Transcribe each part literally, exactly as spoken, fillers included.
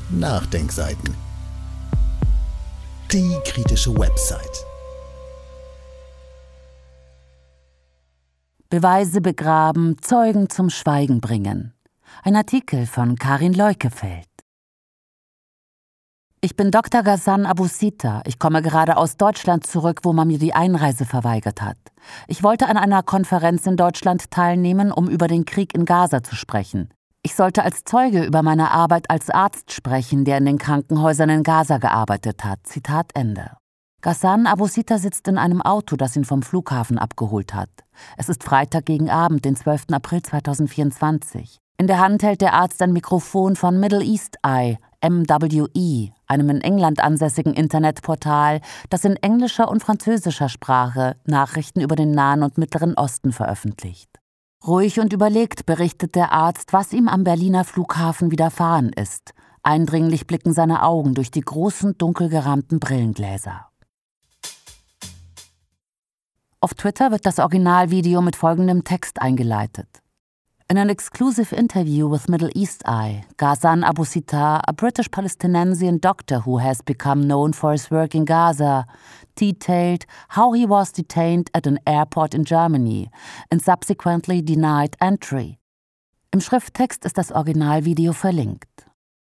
Nachdenkseiten. Die kritische Website. Beweise begraben, Zeugen zum Schweigen bringen. Ein Artikel von Karin Leukefeld. Ich bin Doktor Ghassan Abu Sitta. Ich komme gerade aus Deutschland zurück, wo man mir die Einreise verweigert hat. Ich wollte an einer Konferenz in Deutschland teilnehmen, um über den Krieg in Gaza zu sprechen. Ich sollte als Zeuge über meine Arbeit als Arzt sprechen, der in den Krankenhäusern in Gaza gearbeitet hat. Zitat Ende. Ghassan Abu Sitta sitzt in einem Auto, das ihn vom Flughafen abgeholt hat. Es ist Freitag gegen Abend, den zwölften April zweitausendvierundzwanzig. In der Hand hält der Arzt ein Mikrofon von Middle East Eye, M W E, einem in England ansässigen Internetportal, das in englischer und französischer Sprache Nachrichten über den Nahen und Mittleren Osten veröffentlicht. Ruhig und überlegt berichtet der Arzt, was ihm am Berliner Flughafen widerfahren ist. Eindringlich blicken seine Augen durch die großen, dunkel gerahmten Brillengläser. Auf Twitter wird das Originalvideo mit folgendem Text eingeleitet. In an exclusive interview with Middle East Eye, Ghassan Abu Sitta, a British Palestinian doctor who has become known for his work in Gaza, detailed how he was detained at an airport in Germany and subsequently denied entry. Im Schrifttext ist das Originalvideo verlinkt.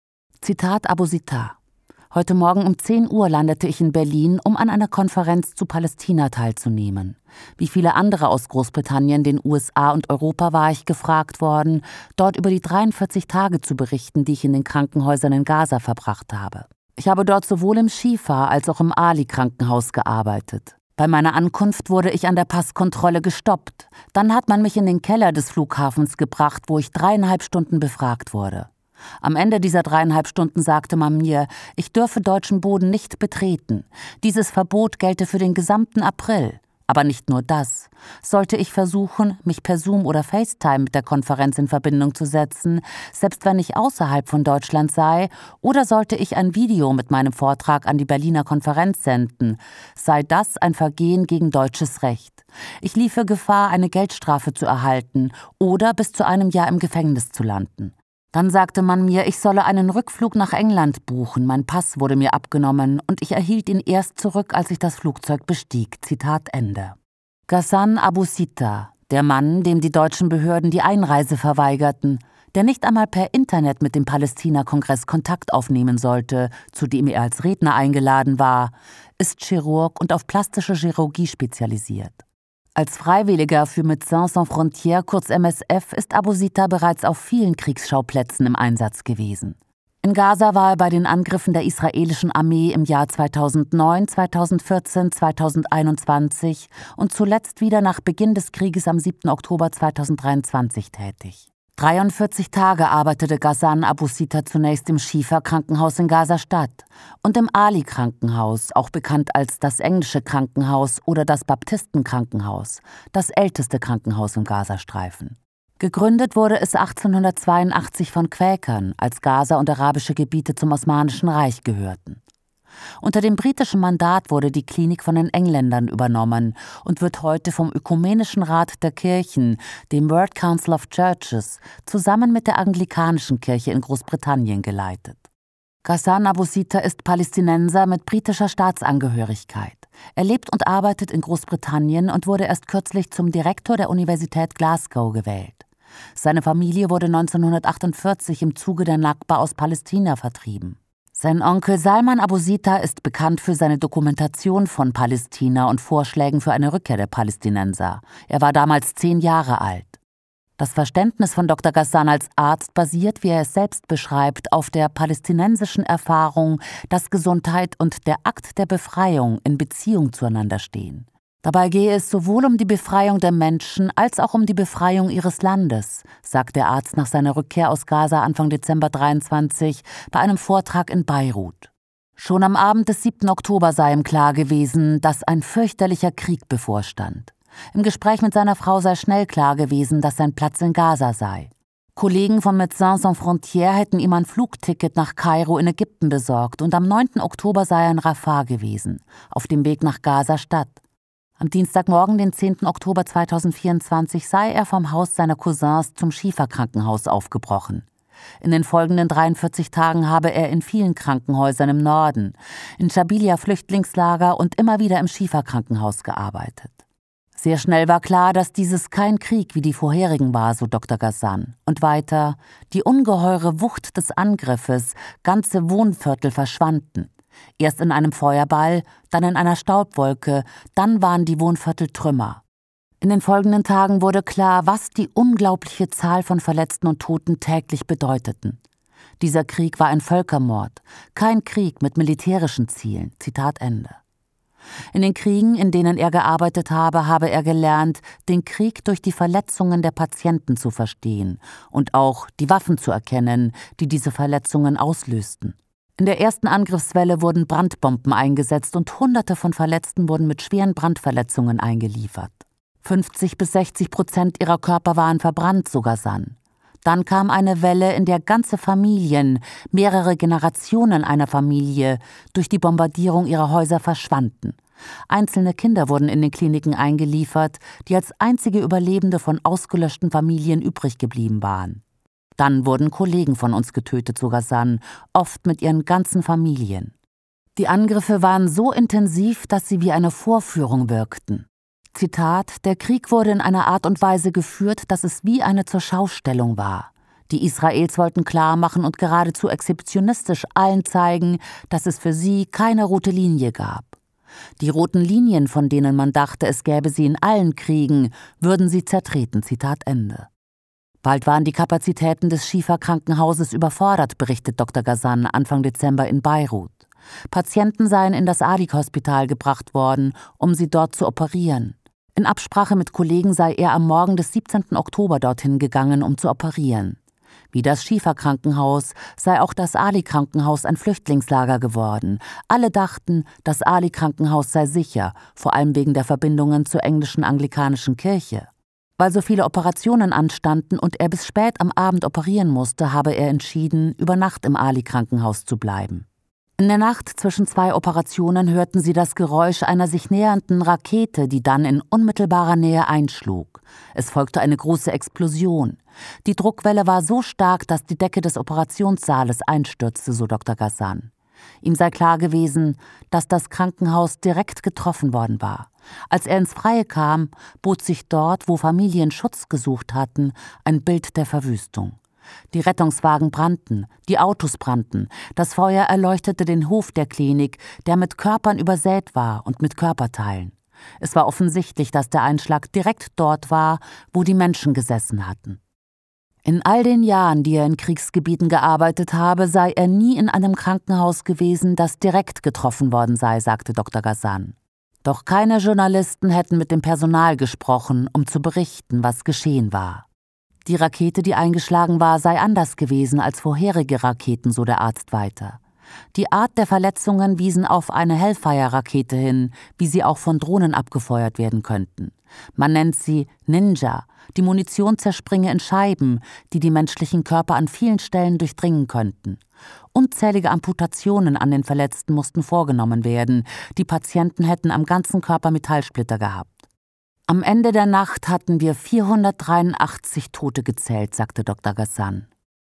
Zitat Abu Sitta. Heute Morgen um zehn Uhr landete ich in Berlin, um an einer Konferenz zu Palästina teilzunehmen. Wie viele andere aus Großbritannien, den U S A und Europa war ich gefragt worden, dort über die dreiundvierzig Tage zu berichten, die ich in den Krankenhäusern in Gaza verbracht habe. Ich habe dort sowohl im Schifa als auch im Ali-Krankenhaus gearbeitet. Bei meiner Ankunft wurde ich an der Passkontrolle gestoppt. Dann hat man mich in den Keller des Flughafens gebracht, wo ich dreieinhalb Stunden befragt wurde. Am Ende dieser dreieinhalb Stunden sagte man mir, ich dürfe deutschen Boden nicht betreten. Dieses Verbot gelte für den gesamten April. Aber nicht nur das. Sollte ich versuchen, mich per Zoom oder FaceTime mit der Konferenz in Verbindung zu setzen, selbst wenn ich außerhalb von Deutschland sei, oder sollte ich ein Video mit meinem Vortrag an die Berliner Konferenz senden, sei das ein Vergehen gegen deutsches Recht. Ich liefe Gefahr, eine Geldstrafe zu erhalten oder bis zu einem Jahr im Gefängnis zu landen. Dann sagte man mir, ich solle einen Rückflug nach England buchen. Mein Pass wurde mir abgenommen und ich erhielt ihn erst zurück, als ich das Flugzeug bestieg. Zitat Ende. Ghassan Abu Sitta, der Mann, dem die deutschen Behörden die Einreise verweigerten, der nicht einmal per Internet mit dem Palästina-Kongress Kontakt aufnehmen sollte, zu dem er als Redner eingeladen war, ist Chirurg und auf plastische Chirurgie spezialisiert. Als Freiwilliger für Médecins Sans Frontières, kurz M S F, ist Abu Sitta bereits auf vielen Kriegsschauplätzen im Einsatz gewesen. In Gaza war er bei den Angriffen der israelischen Armee im Jahr zweitausendneun, zweitausendvierzehn, zweitausendeinundzwanzig und zuletzt wieder nach Beginn des Krieges am siebten Oktober zweitausenddreiundzwanzig tätig. dreiundvierzig Tage arbeitete Ghassan Abu Sitta zunächst im Schifa-Krankenhaus in Gaza-Stadt und im Ali-Krankenhaus, auch bekannt als das englische Krankenhaus oder das Baptistenkrankenhaus, das älteste Krankenhaus im Gazastreifen. Gegründet wurde es achtzehnhundertzweiundachtzig von Quäkern, als Gaza und arabische Gebiete zum Osmanischen Reich gehörten. Unter dem britischen Mandat wurde die Klinik von den Engländern übernommen und wird heute vom Ökumenischen Rat der Kirchen, dem World Council of Churches, zusammen mit der anglikanischen Kirche in Großbritannien geleitet. Ghassan Abu Sitta ist Palästinenser mit britischer Staatsangehörigkeit. Er lebt und arbeitet in Großbritannien und wurde erst kürzlich zum Direktor der Universität Glasgow gewählt. Seine Familie wurde neunzehnhundertachtundvierzig im Zuge der Nakba aus Palästina vertrieben. Sein Onkel Salman Abu Sitta ist bekannt für seine Dokumentation von Palästina und Vorschlägen für eine Rückkehr der Palästinenser. Er war damals zehn Jahre alt. Das Verständnis von Doktor Ghassan als Arzt basiert, wie er es selbst beschreibt, auf der palästinensischen Erfahrung, dass Gesundheit und der Akt der Befreiung in Beziehung zueinander stehen. Dabei gehe es sowohl um die Befreiung der Menschen als auch um die Befreiung ihres Landes, sagt der Arzt nach seiner Rückkehr aus Gaza Anfang Dezember dreiundzwanzig bei einem Vortrag in Beirut. Schon am Abend des siebten Oktober sei ihm klar gewesen, dass ein fürchterlicher Krieg bevorstand. Im Gespräch mit seiner Frau sei schnell klar gewesen, dass sein Platz in Gaza sei. Kollegen von Médecins Sans Frontières hätten ihm ein Flugticket nach Kairo in Ägypten besorgt und am neunten Oktober sei er in Rafah gewesen, auf dem Weg nach Gaza-Stadt. Am Dienstagmorgen, den zehnten Oktober zweitausendvierundzwanzig, sei er vom Haus seiner Cousins zum Schifa-Krankenhaus aufgebrochen. In den folgenden dreiundvierzig Tagen habe er in vielen Krankenhäusern im Norden, in Jabalia-Flüchtlingslager und immer wieder im Schifa-Krankenhaus gearbeitet. Sehr schnell war klar, dass dieses kein Krieg wie die vorherigen war, so Doktor Ghassan. Und weiter, die ungeheure Wucht des Angriffes, ganze Wohnviertel verschwanden. Erst in einem Feuerball, dann in einer Staubwolke, dann waren die Wohnviertel Trümmer. In den folgenden Tagen wurde klar, was die unglaubliche Zahl von Verletzten und Toten täglich bedeuteten. Dieser Krieg war ein Völkermord, kein Krieg mit militärischen Zielen. Zitat Ende. In den Kriegen, in denen er gearbeitet habe, habe er gelernt, den Krieg durch die Verletzungen der Patienten zu verstehen und auch die Waffen zu erkennen, die diese Verletzungen auslösten. In der ersten Angriffswelle wurden Brandbomben eingesetzt und Hunderte von Verletzten wurden mit schweren Brandverletzungen eingeliefert. fünfzig bis sechzig Prozent ihrer Körper waren verbrannt, so Ghassan. Dann kam eine Welle, in der ganze Familien, mehrere Generationen einer Familie, durch die Bombardierung ihrer Häuser verschwanden. Einzelne Kinder wurden in den Kliniken eingeliefert, die als einzige Überlebende von ausgelöschten Familien übrig geblieben waren. Dann wurden Kollegen von uns getötet, so Ghassan, oft mit ihren ganzen Familien. Die Angriffe waren so intensiv, dass sie wie eine Vorführung wirkten. Zitat, der Krieg wurde in einer Art und Weise geführt, dass es wie eine Zurschaustellung war. Die Israels wollten klarmachen und geradezu exhibitionistisch allen zeigen, dass es für sie keine rote Linie gab. Die roten Linien, von denen man dachte, es gäbe sie in allen Kriegen, würden sie zertreten. Zitat Ende. Bald waren die Kapazitäten des Schifa-Krankenhauses überfordert, berichtet Doktor Ghassan Anfang Dezember in Beirut. Patienten seien in das Adik-Hospital gebracht worden, um sie dort zu operieren. In Absprache mit Kollegen sei er am Morgen des siebzehnten Oktober dorthin gegangen, um zu operieren. Wie das Schifa-Krankenhaus sei auch das Ali-Krankenhaus ein Flüchtlingslager geworden. Alle dachten, das Ali-Krankenhaus sei sicher, vor allem wegen der Verbindungen zur englischen anglikanischen Kirche. Weil so viele Operationen anstanden und er bis spät am Abend operieren musste, habe er entschieden, über Nacht im Ali-Krankenhaus zu bleiben. In der Nacht zwischen zwei Operationen hörten sie das Geräusch einer sich nähernden Rakete, die dann in unmittelbarer Nähe einschlug. Es folgte eine große Explosion. Die Druckwelle war so stark, dass die Decke des Operationssaales einstürzte, so Doktor Ghassan. Ihm sei klar gewesen, dass das Krankenhaus direkt getroffen worden war. Als er ins Freie kam, bot sich dort, wo Familien Schutz gesucht hatten, ein Bild der Verwüstung. Die Rettungswagen brannten, die Autos brannten, das Feuer erleuchtete den Hof der Klinik, der mit Körpern übersät war und mit Körperteilen. Es war offensichtlich, dass der Einschlag direkt dort war, wo die Menschen gesessen hatten. In all den Jahren, die er in Kriegsgebieten gearbeitet habe, sei er nie in einem Krankenhaus gewesen, das direkt getroffen worden sei, sagte Doktor Ghassan. Doch keine Journalisten hätten mit dem Personal gesprochen, um zu berichten, was geschehen war. Die Rakete, die eingeschlagen war, sei anders gewesen als vorherige Raketen, so der Arzt weiter. Die Art der Verletzungen wiesen auf eine Hellfire-Rakete hin, wie sie auch von Drohnen abgefeuert werden könnten. Man nennt sie Ninja. Die Munition zerspringe in Scheiben, die die menschlichen Körper an vielen Stellen durchdringen könnten. Unzählige Amputationen an den Verletzten mussten vorgenommen werden. Die Patienten hätten am ganzen Körper Metallsplitter gehabt. Am Ende der Nacht hatten wir vierhundertdreiundachtzig Tote gezählt, sagte Doktor Ghassan.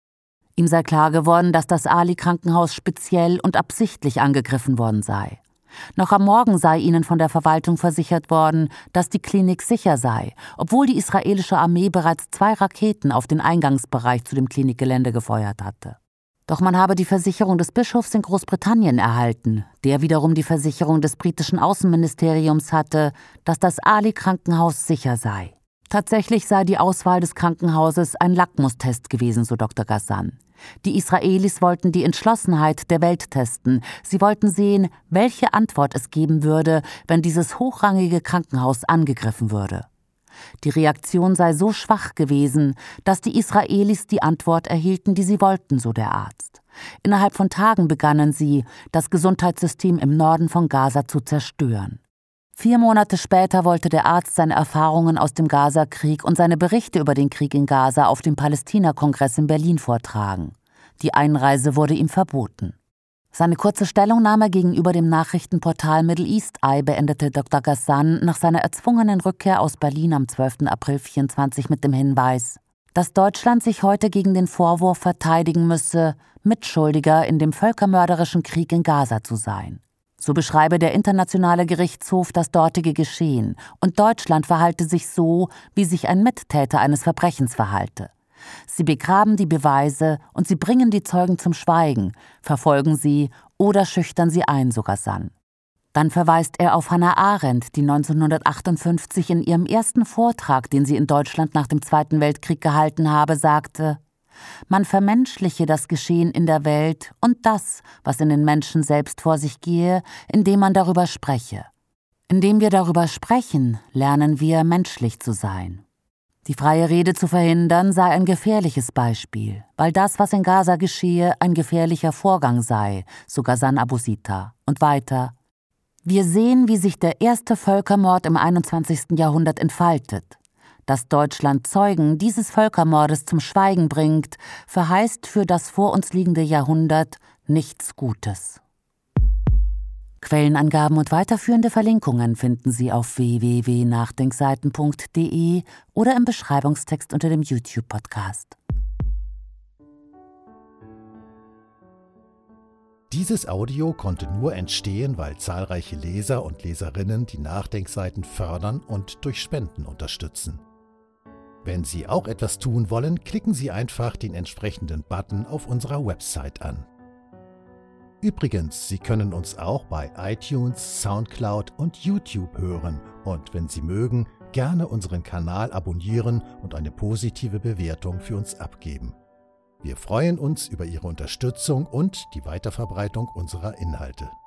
Ihm sei klar geworden, dass das Ali-Krankenhaus speziell und absichtlich angegriffen worden sei. Noch am Morgen sei ihnen von der Verwaltung versichert worden, dass die Klinik sicher sei, obwohl die israelische Armee bereits zwei Raketen auf den Eingangsbereich zu dem Klinikgelände gefeuert hatte. Doch man habe die Versicherung des Bischofs in Großbritannien erhalten, der wiederum die Versicherung des britischen Außenministeriums hatte, dass das Ali-Krankenhaus sicher sei. Tatsächlich sei die Auswahl des Krankenhauses ein Lackmustest gewesen, so Doktor Ghassan. Die Israelis wollten die Entschlossenheit der Welt testen. Sie wollten sehen, welche Antwort es geben würde, wenn dieses hochrangige Krankenhaus angegriffen würde. Die Reaktion sei so schwach gewesen, dass die Israelis die Antwort erhielten, die sie wollten, so der Arzt. Innerhalb von Tagen begannen sie, das Gesundheitssystem im Norden von Gaza zu zerstören. Vier Monate später wollte der Arzt seine Erfahrungen aus dem Gaza-Krieg und seine Berichte über den Krieg in Gaza auf dem Palästina-Kongress in Berlin vortragen. Die Einreise wurde ihm verboten. Seine kurze Stellungnahme gegenüber dem Nachrichtenportal Middle East Eye beendete Doktor Ghassan nach seiner erzwungenen Rückkehr aus Berlin am zwölften April vierundzwanzig mit dem Hinweis: dass Deutschland sich heute gegen den Vorwurf verteidigen müsse, Mitschuldiger in dem völkermörderischen Krieg in Gaza zu sein. So beschreibe der Internationale Gerichtshof das dortige Geschehen und Deutschland verhalte sich so, wie sich ein Mittäter eines Verbrechens verhalte. Sie begraben die Beweise und sie bringen die Zeugen zum Schweigen, verfolgen sie oder schüchtern sie ein, so Ghassan. Dann verweist er auf Hannah Arendt, die neunzehnhundertachtundfünfzig in ihrem ersten Vortrag, den sie in Deutschland nach dem Zweiten Weltkrieg gehalten habe, sagte: Man vermenschliche das Geschehen in der Welt und das, was in den Menschen selbst vor sich gehe, indem man darüber spreche. Indem wir darüber sprechen, lernen wir, menschlich zu sein. Die freie Rede zu verhindern sei ein gefährliches Beispiel, weil das, was in Gaza geschehe, ein gefährlicher Vorgang sei, so Ghassan Abu Sittah. Und weiter: Wir sehen, wie sich der erste Völkermord im einundzwanzigsten Jahrhundert entfaltet. Dass Deutschland Zeugen dieses Völkermordes zum Schweigen bringt, verheißt für das vor uns liegende Jahrhundert nichts Gutes. Quellenangaben und weiterführende Verlinkungen finden Sie auf w w w punkt nachdenkseiten punkt d e oder im Beschreibungstext unter dem YouTube-Podcast. Dieses Audio konnte nur entstehen, weil zahlreiche Leser und Leserinnen die Nachdenkseiten fördern und durch Spenden unterstützen. Wenn Sie auch etwas tun wollen, klicken Sie einfach den entsprechenden Button auf unserer Website an. Übrigens, Sie können uns auch bei iTunes, Soundcloud und YouTube hören und wenn Sie mögen, gerne unseren Kanal abonnieren und eine positive Bewertung für uns abgeben. Wir freuen uns über Ihre Unterstützung und die Weiterverbreitung unserer Inhalte.